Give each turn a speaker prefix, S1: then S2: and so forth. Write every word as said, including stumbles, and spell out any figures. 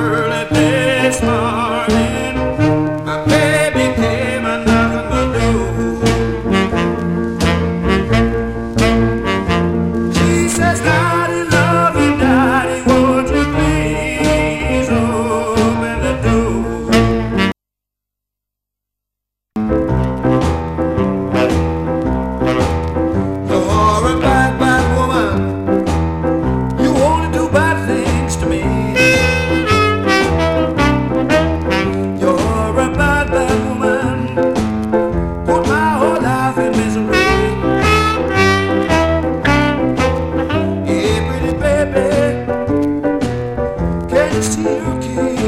S1: early this morning, my baby came and knocked on the door. She says, Daddy, love you, Daddy, won't you please open the door? You're a bad, bad woman. You only do bad things to me. You're a bad, bad woman. Put my whole life in misery. Hey, pretty baby, can you see your key?